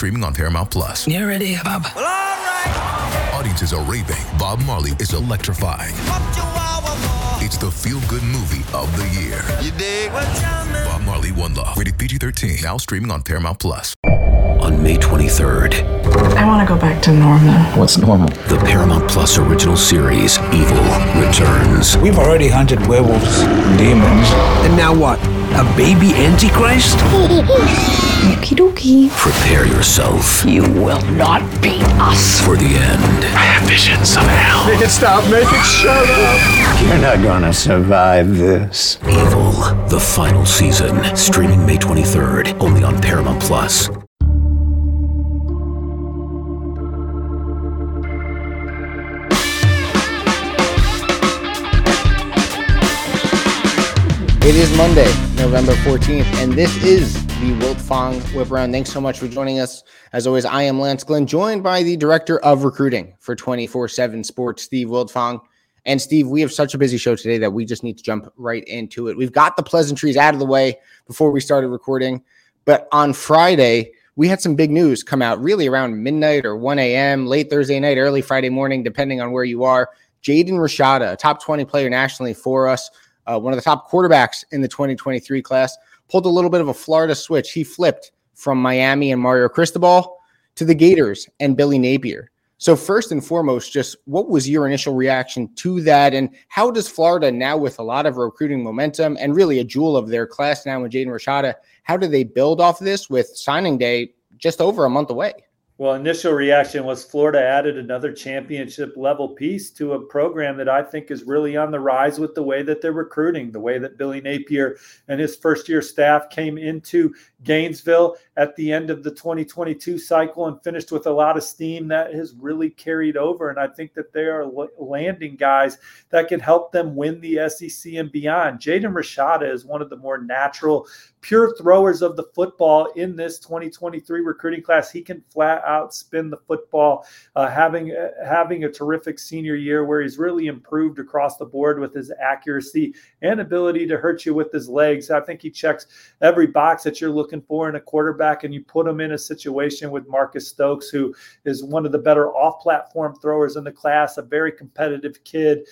streaming on Paramount Plus. You ready, Bob? Well, all right. Audiences are raving. Bob Marley is electrifying. It's the feel-good movie of the year. You dig? Bob Marley, One Love. Rated PG-13. Now streaming on Paramount Plus. On May 23rd. I want to go back to normal. What's normal? The Paramount Plus original series, Evil, returns. We've already hunted werewolves, demons. And now what? A baby Antichrist? Okie dokie. Prepare yourself. You will not beat us. For the end. I have visions of hell. Make it stop, make it shut up. You're not gonna survive this. Evil, the final season. Streaming May 23rd. Only on Paramount Plus. It is Monday, November 14th, and this is the Wiltfong Whip Around. Thanks so much for joining us. As always, I am Lance Glenn, joined by the Director of Recruiting for 24/7 Sports, Steve Wiltfong. And Steve, we have such a busy show today that we just need to jump right into it. We've got the pleasantries out of the way before we started recording, but on Friday, we had some big news come out really around midnight or 1 a.m., late Thursday night, early Friday morning, depending on where you are. Jaden Rashada, a top 20 player nationally for us, one of the top quarterbacks in the 2023 class, pulled a little bit of a Florida switch. He flipped from Miami and Mario Cristobal to the Gators and Billy Napier. So first and foremost, just what was your initial reaction to that? And how does Florida now, with a lot of recruiting momentum and really a jewel of their class now with Jaden Rashada, how do they build off this with signing day just over a month away? Well, initial reaction was Florida added another championship level piece to a program that I think is really on the rise with the way that they're recruiting, the way that Billy Napier and his first year staff came into Gainesville at the end of the 2022 cycle and finished with a lot of steam that has really carried over. And I think that they are landing guys that can help them win the SEC and beyond. Jaden Rashada is one of the more natural, pure throwers of the football in this 2023 recruiting class. He can flat out spin the football, having a terrific senior year where he's really improved across the board with his accuracy and ability to hurt you with his legs. I think he checks every box that you're looking for in a quarterback, and you put him in a situation with Marcus Stokes, who is one of the better off-platform throwers in the class, a very competitive kid.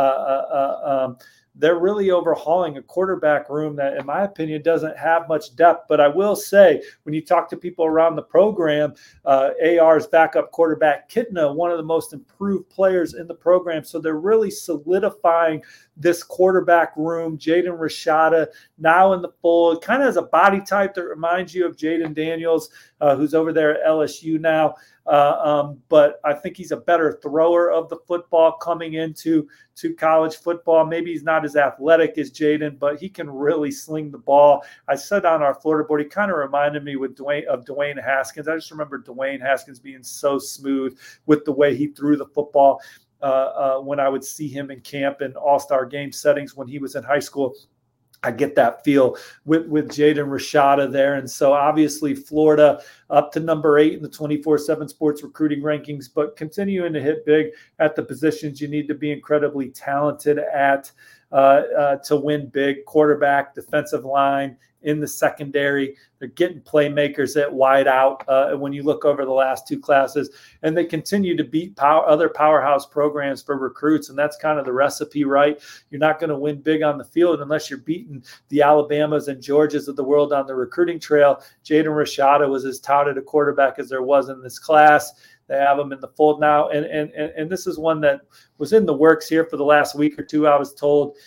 They're really overhauling a quarterback room that, in my opinion, doesn't have much depth. But I will say, when you talk to people around the program, AR's backup quarterback, Kitna, one of the most improved players in the program. So they're really solidifying this quarterback room. Jaden Rashada now in the fold, kind of has a body type that reminds you of Jaden Daniels, who's over there at LSU now. But I think he's a better thrower of the football coming into college football. Maybe he's not as athletic as Jaden, but he can really sling the ball. I said on our Florida board, he kind of reminded me of Dwayne Haskins. I just remember Dwayne Haskins being so smooth with the way he threw the football when I would see him in camp and all-star game settings when he was in high school. I get that feel with Jaden Rashada there. And so obviously Florida up to number 8 in the 24/7 sports recruiting rankings, but continuing to hit big at the positions you need to be incredibly talented at to win big: quarterback, defensive line, in the secondary. They're getting playmakers at wide out when you look over the last two classes, and they continue to beat other powerhouse programs for recruits. And that's kind of the recipe, right? You're not going to win big on the field unless you're beating the Alabamas and Georgias of the world on the recruiting trail. Jaden Rashada was as touted a quarterback as there was in this class. They have him in the fold now. And this is one that was in the works here for the last week or two, I was told.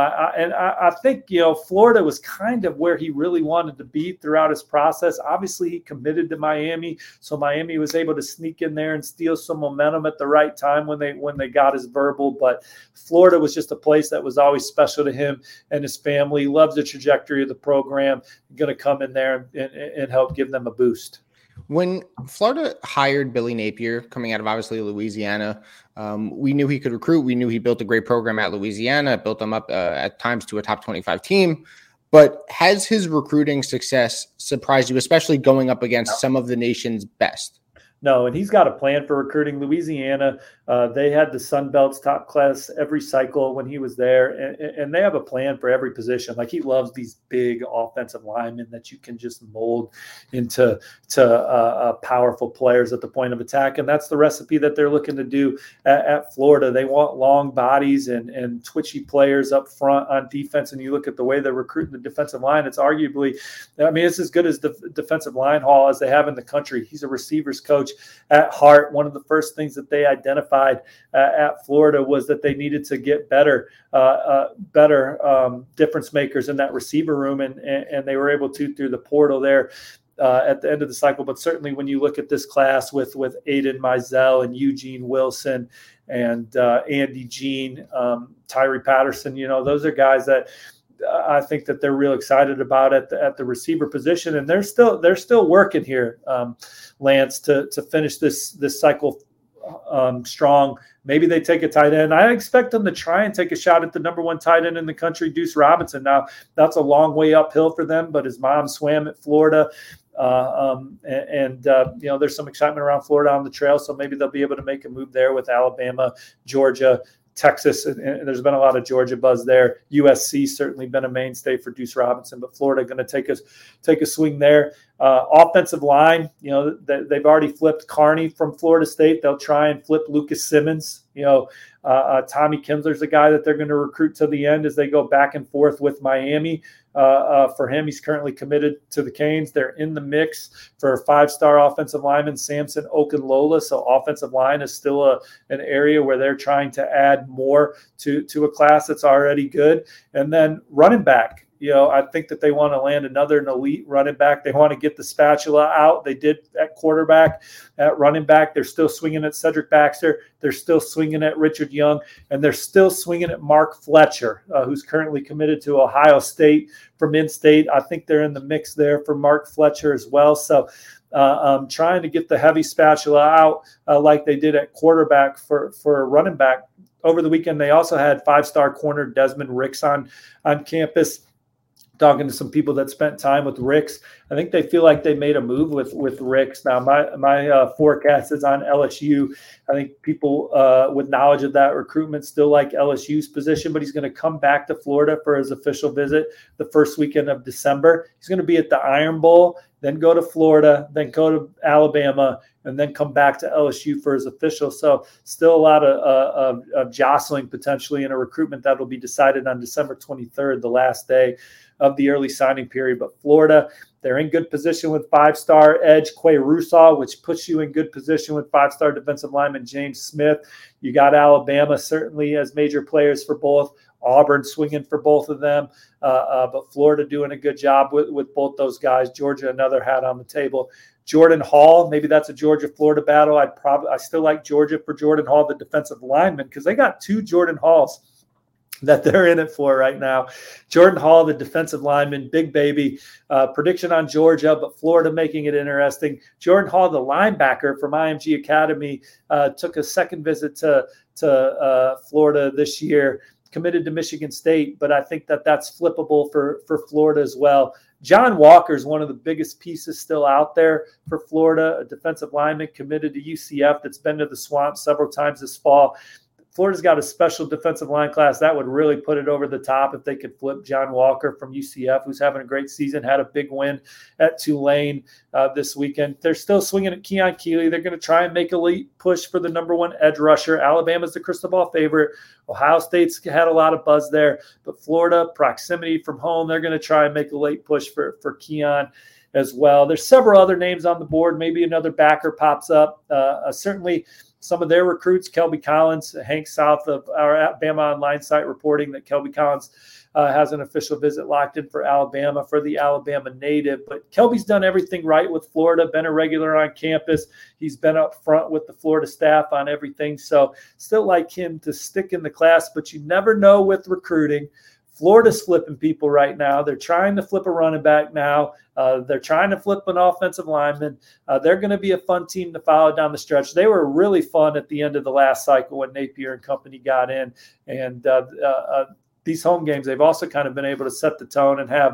I think, Florida was kind of where he really wanted to be throughout his process. Obviously, he committed to Miami, so Miami was able to sneak in there and steal some momentum at the right time when they got his verbal. But Florida was just a place that was always special to him and his family. Loves the trajectory of the program. Going to come in there and help give them a boost. When Florida hired Billy Napier, coming out of obviously Louisiana, we knew he could recruit. We knew he built a great program at Louisiana, built them up at times to a top 25 team. But has his recruiting success surprised you, especially going up against some of the nation's best? No, and he's got a plan for recruiting. Louisiana, they had the Sun Belt's top class every cycle when he was there, and they have a plan for every position. Like, he loves these big offensive linemen that you can just mold into powerful players at the point of attack, and that's the recipe that they're looking to do at Florida. They want long bodies and twitchy players up front on defense, and you look at the way they're recruiting the defensive line, it's arguably, I mean, it's as good as the defensive line haul as they have in the country. He's a receivers coach at heart. One of the first things that they identified at Florida was that they needed to get better difference makers in that receiver room, and they were able to through the portal there at the end of the cycle. But certainly when you look at this class with Aiden Mizell and Eugene Wilson and Andy Jean, Tyree Patterson, those are guys that I think that they're real excited about at the receiver position, and they're still working here, Lance, to finish this cycle strong. Maybe they take a tight end. I expect them to try and take a shot at the number one tight end in the country, Deuce Robinson. Now, that's a long way uphill for them, but his mom swam at Florida. There's some excitement around Florida on the trail, so maybe they'll be able to make a move there with Alabama, Georgia, Texas, and there's been a lot of Georgia buzz there. USC certainly been a mainstay for Deuce Robinson, but Florida going to take a swing there. Offensive line, they've already flipped Carney from Florida State. They'll try and flip Lucas Simmons. Tommy Kinsler's a guy that they're going to recruit to the end as they go back and forth with Miami. For him, he's currently committed to the Canes. They're in the mix for a 5-star offensive lineman, Samson Okunlola. So offensive line is still an area where they're trying to add more to a class that's already good. And then running back. I think that they want to land an elite running back. They want to get the spatula out. They did at quarterback. At running back, they're still swinging at Cedric Baxter. They're still swinging at Richard Young. And they're still swinging at Mark Fletcher, who's currently committed to Ohio State from in-state. I think they're in the mix there for Mark Fletcher as well. So trying to get the heavy spatula out like they did at quarterback for running back. Over the weekend, they also had 5-star corner Desmond Ricks on campus. Talking to some people that spent time with Ricks, I think they feel like they made a move with Ricks. Now, my forecast is on LSU. I think people with knowledge of that recruitment still like LSU's position, but he's going to come back to Florida for his official visit the first weekend of December. He's going to be at the Iron Bowl, then go to Florida, then go to Alabama, and then come back to LSU for his official. So still a lot of jostling potentially in a recruitment that will be decided on December 23rd, the last day of the early signing period. But Florida, they're in good position with 5-star edge Quay Russaw, which puts you in good position with 5-star defensive lineman James Smith. You got Alabama certainly as major players for both. Auburn swinging for both of them, but Florida doing a good job with both those guys. Georgia, another hat on the table. Jordan Hall, maybe that's a Georgia-Florida battle. I still like Georgia for Jordan Hall, the defensive lineman, because they got 2 Jordan Halls that they're in it for right now. Jordan Hall, the defensive lineman, big baby. Prediction on Georgia, but Florida making it interesting. Jordan Hall, the linebacker from IMG Academy, took a second visit to Florida this year, committed to Michigan State, but I think that that's flippable for Florida as well. John Walker is one of the biggest pieces still out there for Florida, a defensive lineman committed to UCF that's been to the Swamp several times this fall. Florida's got a special defensive line class that would really put it over the top if they could flip John Walker from UCF, who's having a great season, had a big win at Tulane this weekend. They're still swinging at Keon Keeley. They're going to try and make a late push for the number 1 edge rusher. Alabama's the crystal ball favorite. Ohio State's had a lot of buzz there, but Florida, proximity from home, they're going to try and make a late push for Keon as well. There's several other names on the board. Maybe another backer pops up. Certainly, some of their recruits, Kelby Collins, Hank South of our Bama Online site reporting that Kelby Collins has an official visit locked in for Alabama for the Alabama native. But Kelby's done everything right with Florida, been a regular on campus. He's been up front with the Florida staff on everything. So still like him to stick in the class, but you never know with recruiting. Florida's flipping people right now. They're trying to flip a running back now. They're trying to flip an offensive lineman. They're going to be a fun team to follow down the stretch. They were really fun at the end of the last cycle when Napier and company got in. And these home games, they've also kind of been able to set the tone and have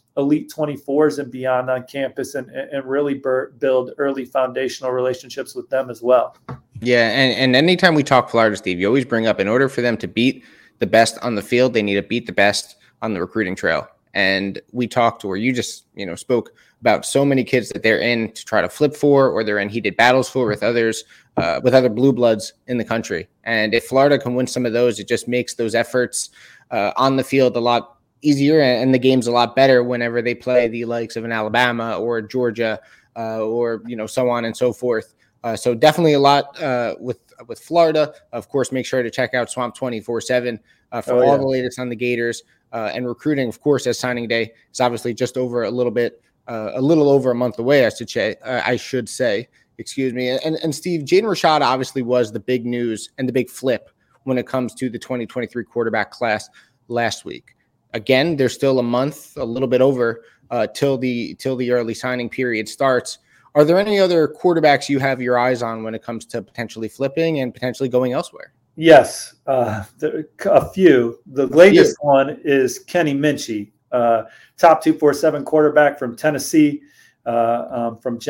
elite 24s and beyond on campus and really build early foundational relationships with them as well. Yeah, and anytime we talk Florida, Steve, you always bring up, in order for them to beat the best on the field, they need to beat the best on the recruiting trail. And we talked, or you just, spoke about so many kids that they're in to try to flip for, or they're in heated battles for with others, with other blue bloods in the country. And if Florida can win some of those, it just makes those efforts on the field a lot easier, and the game's a lot better whenever they play the likes of an Alabama or Georgia, or so on and so forth. So definitely a lot with Florida. Of course, make sure to check out Swamp 24/7 for all the latest on the Gators, and recruiting. Of course, as signing day is obviously just over a little over a month away. I should say. Excuse me. And Steve, Jaden Rashada obviously was the big news and the big flip when it comes to the 2023 quarterback class last week. Again, there's still a month, a little bit over, till the early signing period starts. Are there any other quarterbacks you have your eyes on when it comes to potentially flipping and potentially going elsewhere? Yes, a few. The latest one is Kenny Minchey, top 247 quarterback from Tennessee, from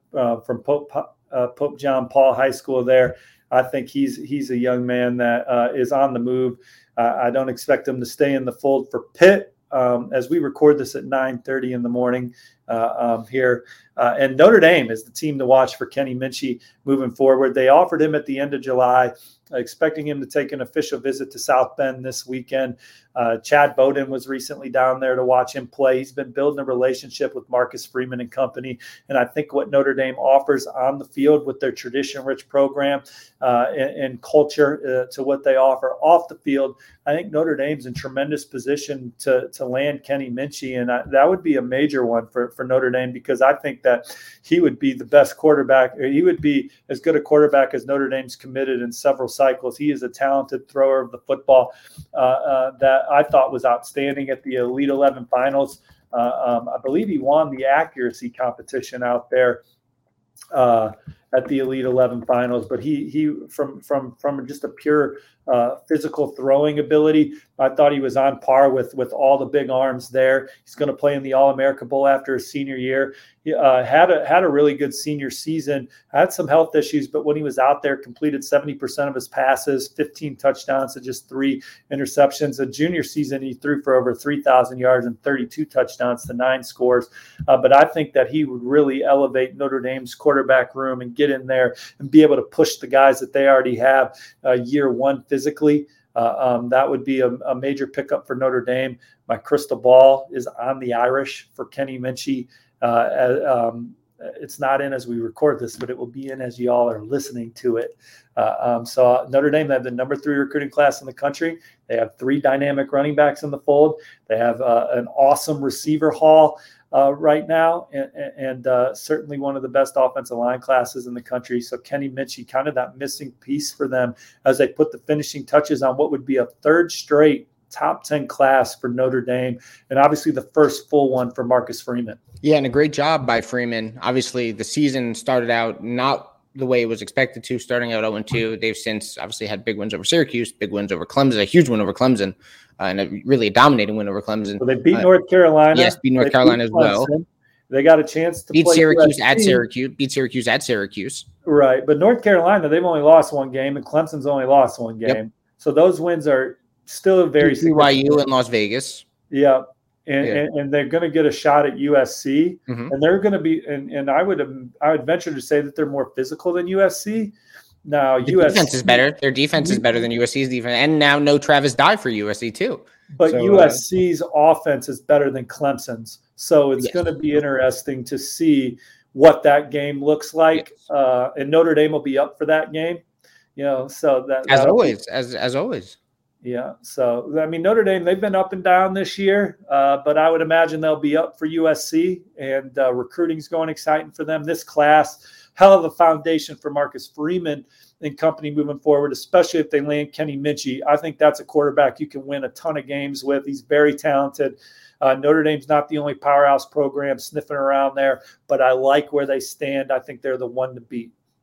Pope John Paul High School there. I think he's a young man that is on the move. I don't expect him to stay in the fold for Pitt, as we record this at 9:30 in the morning here. And Notre Dame is the team to watch for Kenny Minchey moving forward. They offered him at the end of July, expecting him to take an official visit to South Bend this weekend. Chad Bowden was recently down there to watch him play. He's been building a relationship with Marcus Freeman and company. And I think what Notre Dame offers on the field with their tradition-rich program and culture to what they offer off the field, I think Notre Dame's in tremendous position to land Kenny Minchey. And that would be a major one for Notre Dame, because I think that he would be the best quarterback, or he would be as good a quarterback as Notre Dame's committed in several cycles. He is a talented thrower of the football that I thought was outstanding at the Elite 11 finals. I believe he won the accuracy competition out there at the Elite 11 finals, but he from just a pure physical throwing ability, I thought he was on par with all the big arms there. He's going to play in the All-America Bowl after his senior year. He had a really good senior season, had some health issues, but when he was out there, completed 70% of his passes, 15 touchdowns to just 3 interceptions. A junior season, he threw for over 3,000 yards and 32 touchdowns to 9 scores. But I think that he would really elevate Notre Dame's quarterback room and get in there and be able to push the guys that they already have year one physically. That would be a major pickup for Notre Dame. My crystal ball is on the Irish for Kenny Minchey. It's not in as we record this, but it will be in as y'all are listening to it. So Notre Dame, they have the number 3 recruiting class in the country. They have 3 dynamic running backs in the fold. They have an awesome receiver haul right now, and certainly one of the best offensive line classes in the country. So Kenny Minchey, kind of that missing piece for them as they put the finishing touches on what would be a 3rd straight top 10 class for Notre Dame, and obviously the first full one for Marcus Freeman. Yeah, and a great job by Freeman. Obviously, the season started out not the way it was expected to, starting out 0-2. They've since obviously had big wins over Syracuse, big wins over Clemson, a huge win over Clemson, and a really dominating win over Clemson. So they beat North Carolina. Yes, beat North Carolina as well. They got a chance to beat play Syracuse USC. at Syracuse. Beat Syracuse at Syracuse. Right, but North Carolina, they've only lost 1 game, and Clemson's only lost 1 game. Yep. So those wins are still very significant. BYU in Las Vegas. Yeah. And they're going to get a shot at USC, and they're going to be. And I would venture to say that they're more physical than USC. Now, USC defense is better. Their defense is better than USC's defense, and now no Travis Dye for USC too. But so, USC's offense is better than Clemson's, so it's going to be interesting to see what that game looks like. Yes. And Notre Dame will be up for that game, So that as always. Yeah. So, I mean, Notre Dame, they've been up and down this year, but I would imagine they'll be up for USC, and recruiting's going exciting for them. This class, hell of a foundation for Marcus Freeman and company moving forward, especially if they land Kenny Minchey. I think that's a quarterback you can win a ton of games with. He's very talented. Notre Dame's not the only powerhouse program sniffing around there, but I like where they stand. I think they're the one to beat.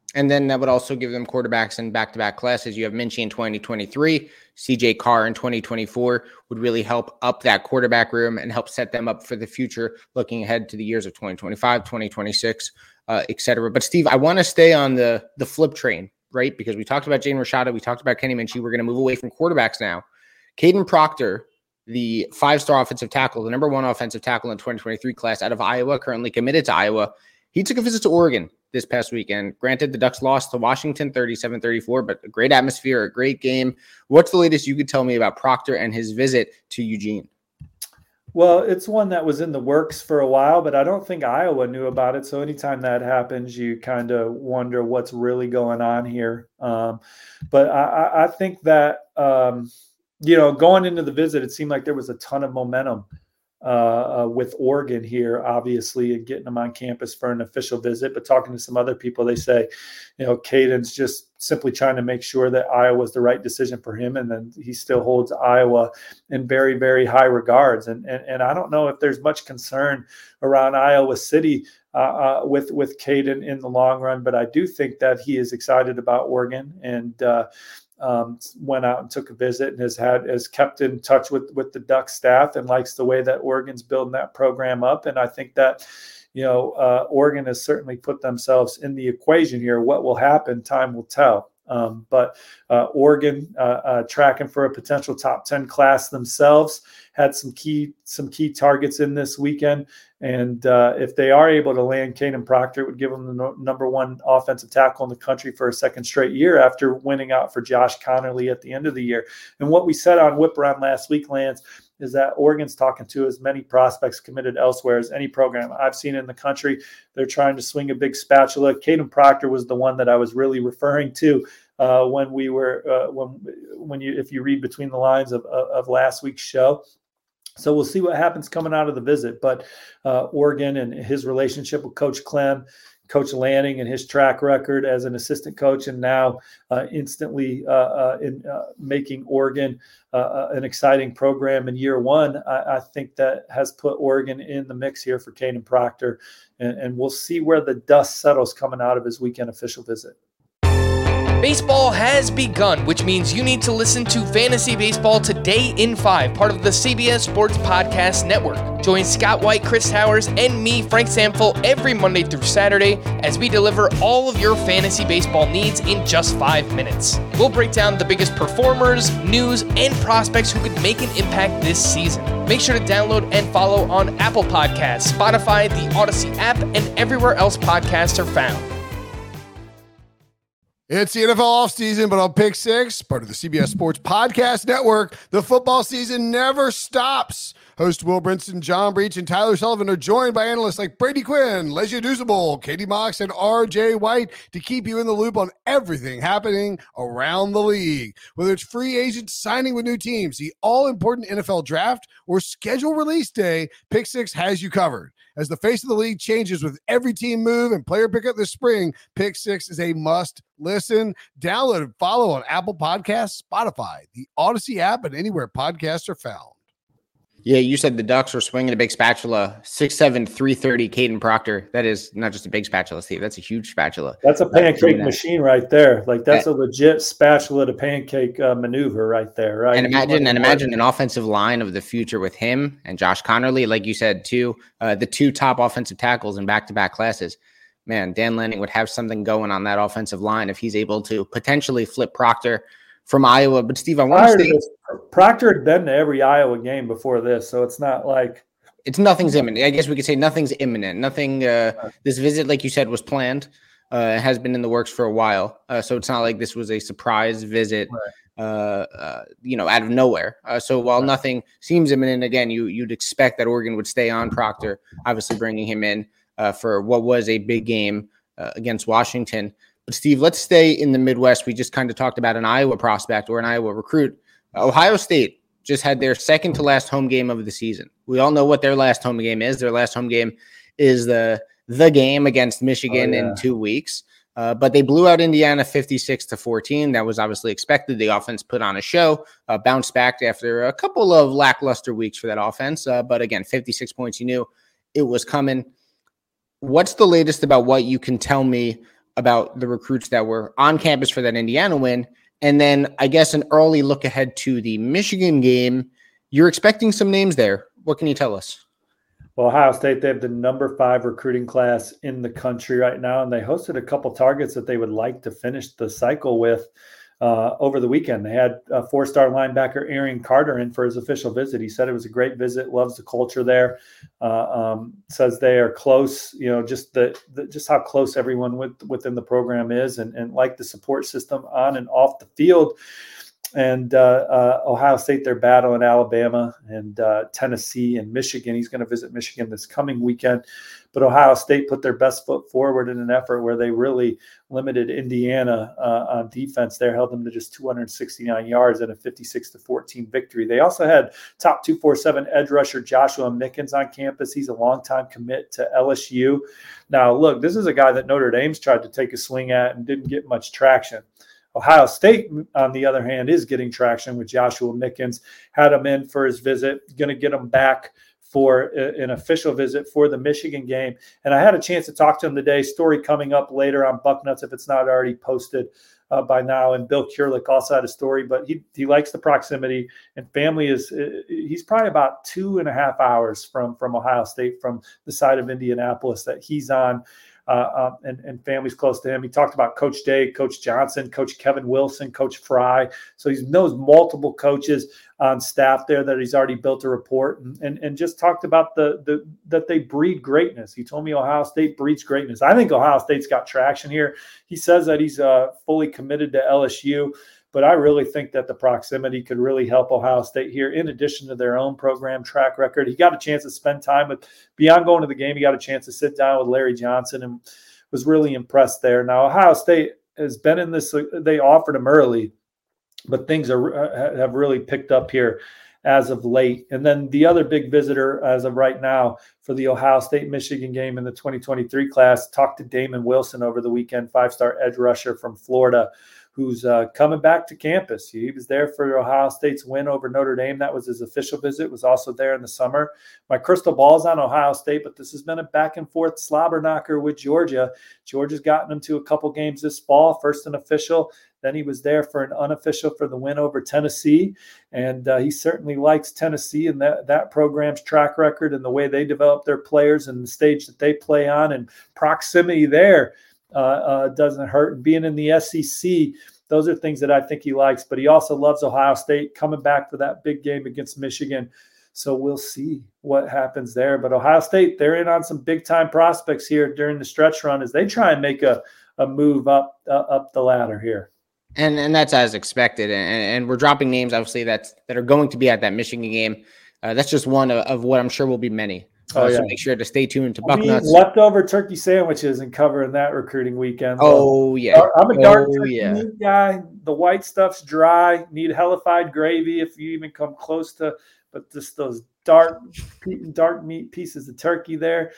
And then that would also give them quarterbacks in back-to-back classes. You have Minchie in 2023, CJ Carr in 2024 would really help up that quarterback room and help set them up for the future, looking ahead to the years of 2025, 2026, et cetera. But Steve, I want to stay on the flip train, right? Because we talked about Jaden Rashada, we talked about Kenny Minchie. We're going to move away from quarterbacks now. Caden Proctor, the 5-star offensive tackle, the number 1 offensive tackle in 2023 class out of Iowa, currently committed to Iowa. He took a visit to Oregon this past weekend. Granted, the Ducks lost to Washington 37-34, but a great atmosphere, a great game. What's the latest you could tell me about Proctor and his visit to Eugene? Well, it's one that was in the works for a while, but I don't think Iowa knew about it. So anytime that happens, you kind of wonder what's really going on here. But I think that, going into the visit, it seemed like there was a ton of momentum with Oregon here, obviously, and getting them on campus for an official visit. But talking to some other people, they say, Caden's just simply trying to make sure that Iowa was the right decision for him. And then he still holds Iowa in very, very high regards. And I don't know if there's much concern around Iowa City with Caden in the long run, but I do think that he is excited about Oregon and went out and took a visit and has kept in touch with the Duck staff and likes the way that Oregon's building that program up. And I think that, Oregon has certainly put themselves in the equation here. What will happen, time will tell. But Oregon tracking for a potential top 10 class themselves, had some key targets in this weekend. And if they are able to land Caden Proctor, it would give them the number 1 offensive tackle in the country for a second straight year after winning out for Josh Connerly at the end of the year. And what we said on Whip Around last week, Lance, is that Oregon's talking to as many prospects committed elsewhere as any program I've seen in the country. They're trying to swing a big spatula. Caden Proctor was the one that I was really referring to when we were if you read between the lines of last week's show. So we'll see what happens coming out of the visit. But Oregon and his relationship with Coach Clem, Coach Lanning and his track record as an assistant coach, and now instantly in making Oregon an exciting program in year one, I think that has put Oregon in the mix here for Caden Proctor. And we'll see where the dust settles coming out of his weekend official visit. Baseball has begun, which means you need to listen to Fantasy Baseball Today in 5, part of the CBS Sports Podcast Network. Join Scott White, Chris Towers, and me, Frank Samfel, every Monday through Saturday as we deliver all of your fantasy baseball needs in just 5 minutes. We'll break down the biggest performers, news, and prospects who could make an impact this season. Make sure to download and follow on Apple Podcasts, Spotify, the Odyssey app, and everywhere else podcasts are found. It's the NFL offseason, but on Pick 6, part of the CBS Sports Podcast Network, the football season never stops. Host Will Brinson, John Breach, and Tyler Sullivan are joined by analysts like Brady Quinn, Lesia Dusable, Katie Mox, and RJ White to keep you in the loop on everything happening around the league. Whether it's free agents signing with new teams, the all-important NFL draft, or schedule release day, Pick 6 has you covered. As the face of the league changes with every team move and player pickup this spring, Pick 6 is a must listen. Download and follow on Apple Podcasts, Spotify, the Odyssey app, and anywhere podcasts are found. Yeah, you said the Ducks were swinging a big spatula. 6'7", 330, Caden Proctor. That is not just a big spatula, Steve. That's a huge spatula. That's a pancake machine right there. Like, that's a legit spatula to pancake maneuver right there, right? And imagine an offensive line of the future with him and Josh Connerly, like you said, too. The 2 top offensive tackles in back-to-back classes. Man, Dan Lanning would have something going on that offensive line if he's able to potentially flip Proctor from Iowa. But Steve, I want to say Proctor had been to every Iowa game before this, so it's not like nothing's imminent. I guess we could say nothing's imminent. Nothing. This visit, like you said, was planned. It has been in the works for a while, so it's not like this was a surprise visit, out of nowhere. So while nothing seems imminent, again, you'd expect that Oregon would stay on Proctor, obviously bringing him in for what was a big game against Washington. But Steve, let's stay in the Midwest. We just kind of talked about an Iowa prospect or an Iowa recruit. Ohio State just had their second to last home game of the season. We all know what their last home game is. Their last home game is the game against Michigan in 2 weeks. But they blew out Indiana 56-14. That was obviously expected. The offense put on a show, bounced back after a couple of lackluster weeks for that offense. But again, 56 points. You knew it was coming. What's the latest about what you can tell me about the recruits that were on campus for that Indiana win. And then I guess an early look ahead to the Michigan game. You're expecting some names there. What can you tell us? Well, Ohio State, they have the number 5 recruiting class in the country right now, and they hosted a couple targets that they would like to finish the cycle with over the weekend. They had a 4-star linebacker, Aaron Carter, in for his official visit. He said it was a great visit, loves the culture there, says they are close, just how close everyone within the program is and like the support system on and off the field. And Ohio State, they're battling Alabama and Tennessee and Michigan. He's going to visit Michigan this coming weekend. But Ohio State put their best foot forward in an effort where they really limited Indiana on defense. They held them to just 269 yards and a 56-14 victory. They also had top 247 edge rusher Joshua Mickens on campus. He's a longtime commit to LSU. Now, look, this is a guy that Notre Dame's tried to take a swing at and didn't get much traction. Ohio State, on the other hand, is getting traction with Joshua Mickens. Had him in for his visit, going to get him back for an official visit for the Michigan game. And I had a chance to talk to him today. Story coming up later on Bucknuts if it's not already posted by now. And Bill Kurlick also had a story, but he likes the proximity, and family he's probably about 2.5 hours from Ohio State, from the side of Indianapolis that he's on. And family's close to him. He talked about Coach Day, Coach Johnson, Coach Kevin Wilson, Coach Fry. So he knows multiple coaches on staff there that he's already built a rapport, and just talked about that they breed greatness. He told me Ohio State breeds greatness. I think Ohio State's got traction here. He says that he's fully committed to LSU. But I really think that the proximity could really help Ohio State here, in addition to their own program track record. He got a chance to spend time beyond going to the game. He got a chance to sit down with Larry Johnson and was really impressed there. Now, Ohio State has been in this. They offered him early, but things have really picked up here as of late. And then the other big visitor as of right now for the Ohio State-Michigan game in the 2023 class, talked to Damon Wilson over the weekend, 5-star edge rusher from Florida, who's coming back to campus. He was there for Ohio State's win over Notre Dame. That was his official visit, was also there in the summer. My crystal ball's on Ohio State, but this has been a back-and-forth slobber knocker with Georgia. Georgia's gotten him to a couple games this fall, first an official, then he was there for an unofficial for the win over Tennessee. And he certainly likes Tennessee and that program's track record and the way they develop their players and the stage that they play on, and proximity there doesn't hurt. And being in the SEC, those are things that I think he likes. But he also loves Ohio State, coming back for that big game against Michigan. So we'll see what happens there. But Ohio State, they're in on some big-time prospects here during the stretch run as they try and make a move up the ladder here. And that's as expected. And we're dropping names, obviously, that are going to be at that Michigan game. That's just one of what I'm sure will be many. So make sure to stay tuned to Bucknuts. Leftover turkey sandwiches and covering that recruiting weekend. Oh, yeah. I'm a dark turkey meat guy. The white stuff's dry. Need hellified gravy if you even come close to, but just those dark meat pieces of turkey there.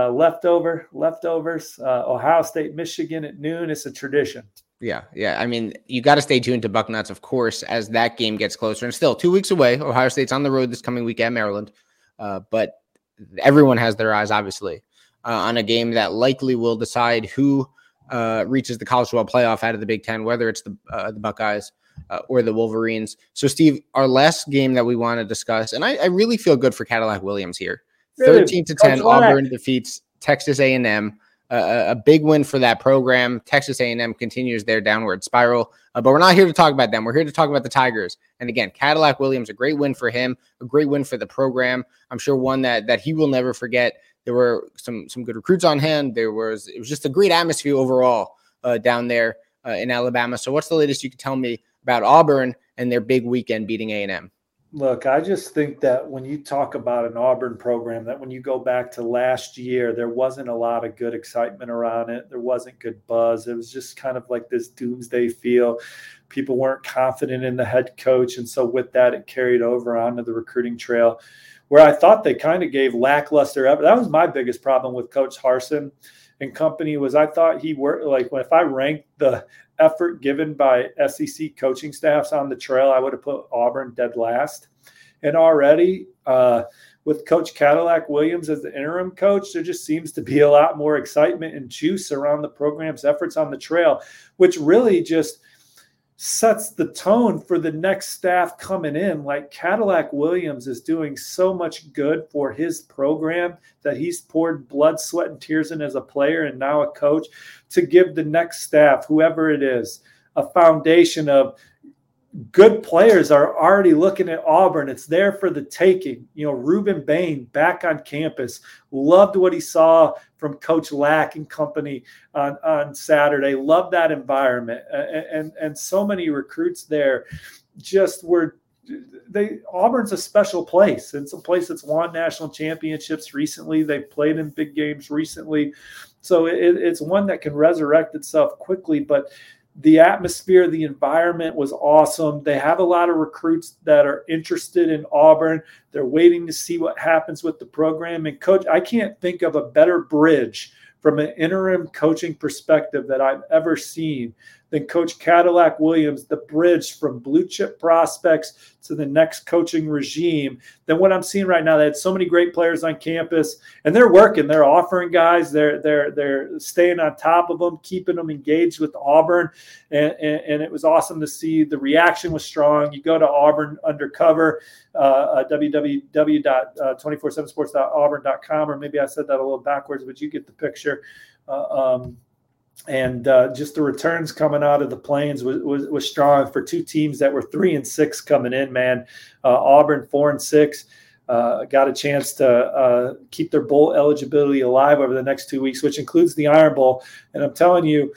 Leftovers. Ohio State, Michigan at noon. It's a tradition. Yeah. I mean, you got to stay tuned to Bucknuts, of course, as that game gets closer. And still 2 weeks away. Ohio State's on the road this coming week at Maryland. But everyone has their eyes, obviously, on a game that likely will decide who reaches the college football playoff out of the Big Ten, whether it's the Buckeyes or the Wolverines. So, Steve, our last game that we want to discuss, and I really feel good for Cadillac Williams here. 13-10, Auburn defeats Texas A&M. A big win for that program. Texas A&M continues their downward spiral, but we're not here to talk about them. We're here to talk about the Tigers. And again, Cadillac Williams, a great win for him, a great win for the program. I'm sure one that he will never forget. There were some good recruits on hand. It was just a great atmosphere overall down there in Alabama. So what's the latest you can tell me about Auburn and their big weekend beating A&M? Look, I just think that when you talk about an Auburn program, that when you go back to last year, there wasn't a lot of good excitement around it. There wasn't good buzz. It was just kind of like this doomsday feel. People weren't confident in the head coach. And so with that, it carried over onto the recruiting trail, where I thought they kind of gave lackluster effort. That was my biggest problem with Coach Harsin and company, was I thought he worked like, if I ranked the effort given by SEC coaching staffs on the trail, I would have put Auburn dead last. And already with Coach Cadillac Williams as the interim coach, there just seems to be a lot more excitement and juice around the program's efforts on the trail, which really just sets the tone for the next staff coming in. Like, Cadillac Williams is doing so much good for his program that he's poured blood, sweat, and tears in as a player and now a coach, to give the next staff, whoever it is, a foundation of good players are already looking at Auburn. It's there for the taking. You know, Ruben Bain back on campus, loved what he saw from Coach Lack and company on Saturday. Loved that environment. And so many recruits there just were – Auburn's a special place. It's a place that's won national championships recently. They've played in big games recently. So it's one that can resurrect itself quickly, but – the atmosphere, the environment was awesome. They have a lot of recruits that are interested in Auburn. They're waiting to see what happens with the program. And Coach, I can't think of a better bridge from an interim coaching perspective that I've ever seen than Coach Cadillac Williams, the bridge from blue chip prospects to the next coaching regime, than what I'm seeing right now. They had so many great players on campus, and they're working. They're offering guys. They're staying on top of them, keeping them engaged with Auburn, and it was awesome to see. The reaction was strong. You go to Auburn Undercover, www.247sports.auburn.com, or maybe I said that a little backwards, but you get the picture. And just the returns coming out of the Plains was strong for two teams that were 3-6 coming in, man. Auburn 4-6 got a chance to keep their bowl eligibility alive over the next 2 weeks, which includes the Iron Bowl. And I'm telling you,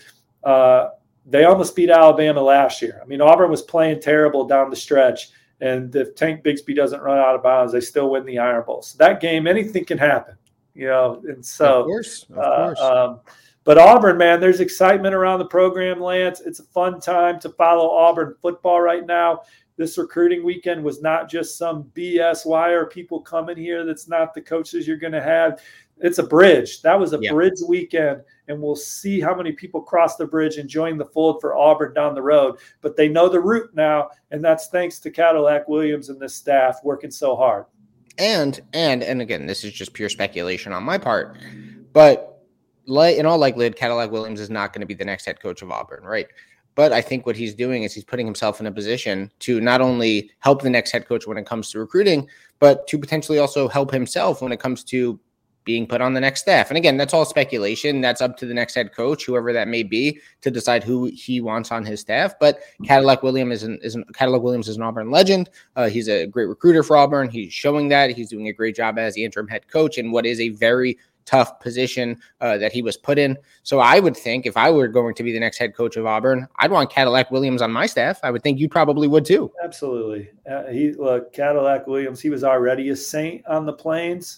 they almost beat Alabama last year. I mean, Auburn was playing terrible down the stretch, and if Tank Bigsby doesn't run out of bounds, they still win the Iron Bowl. So that game, anything can happen, you know. And so, of course. But Auburn, man, there's excitement around the program, Lance. It's a fun time to follow Auburn football right now. This recruiting weekend was not just some BS. Why are people coming here? That's not the coaches you're going to have. It's a bridge. That was a bridge weekend, and we'll see how many people cross the bridge and join the fold for Auburn down the road. But they know the route now, and that's thanks to Cadillac Williams and this staff working so hard. And again, this is just pure speculation on my part, but in all likelihood, Cadillac Williams is not going to be the next head coach of Auburn, right? But I think what he's doing is he's putting himself in a position to not only help the next head coach when it comes to recruiting, but to potentially also help himself when it comes to being put on the next staff. And again, that's all speculation. That's up to the next head coach, whoever that may be, to decide who he wants on his staff. But Cadillac Williams is an Auburn legend. He's a great recruiter for Auburn. He's showing that. He's doing a great job as the interim head coach in what is a very tough position that he was put in. So I would think if I were going to be the next head coach of Auburn, I'd want Cadillac Williams on my staff. I would think you probably would too. Absolutely. Cadillac Williams, he was already a Saint on the Plains.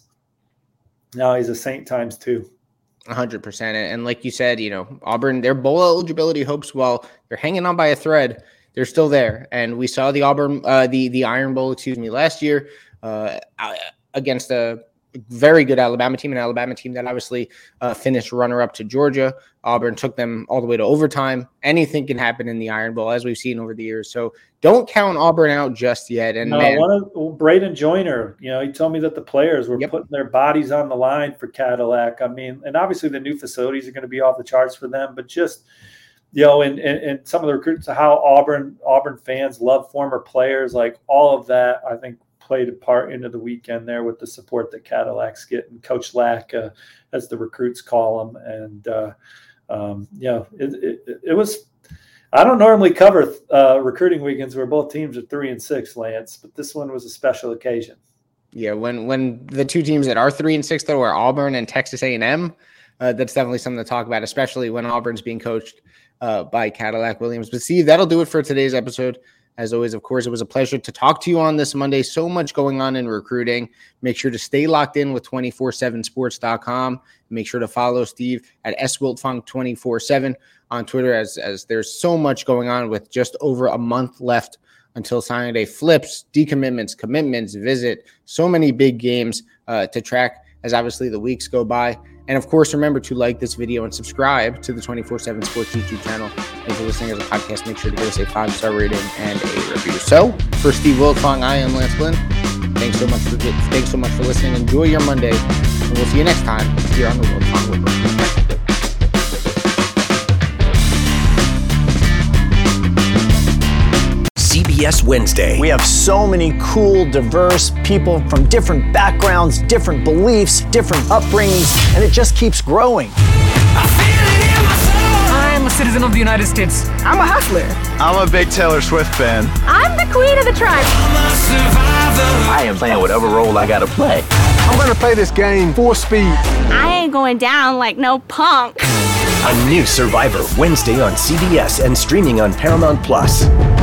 Now he's a Saint times 2. 100%. And like you said, you know, Auburn, their bowl eligibility hopes, while they're hanging on by a thread, they're still there. And we saw the Auburn, the Iron Bowl, last year against a very good Alabama team, an Alabama team that obviously finished runner-up to Georgia. Auburn took them all the way to overtime. Anything can happen in the Iron Bowl, as we've seen over the years. So don't count Auburn out just yet. And Braden Joyner, you know, he told me that the players were putting their bodies on the line for Cadillac. I mean, and obviously the new facilities are going to be off the charts for them, but just, you know, and some of the recruits, how Auburn fans love former players, like all of that, I think, played a part into the weekend there with the support that Cadillac's getting. Coach Lack, as the recruits call him. And, it was – I don't normally cover recruiting weekends where both teams are 3-6, Lance, but this one was a special occasion. Yeah, when the two teams that are 3-6, though, are Auburn and Texas A&M, that's definitely something to talk about, especially when Auburn's being coached by Cadillac Williams. But, Steve, that'll do it for today's episode. As always, of course, it was a pleasure to talk to you on this Monday. So much going on in recruiting. Make sure to stay locked in with 247sports.com. Make sure to follow Steve at swiltfong247 on Twitter as there's so much going on with just over a month left until signing day. Flips, decommitments, commitments, visit. So many big games to track as obviously the weeks go by. And of course, remember to like this video and subscribe to the 247 Sports YouTube channel. And if you're listening as a podcast, make sure to give us a 5-star rating and a review. So for Steve Wiltfong, I am Lance Glenn. Thanks so much for listening. Enjoy your Monday, and we'll see you next time here on the Wiltfong Whip Around. CBS Wednesday. We have so many cool, diverse people from different backgrounds, different beliefs, different upbringings, and it just keeps growing. I'm a citizen of the United States. I'm a hustler. I'm a big Taylor Swift fan. I'm the queen of the tribe. I am playing whatever role I gotta play. I'm gonna play this game full speed. I ain't going down like no punk. A new Survivor Wednesday on CBS and streaming on Paramount Plus.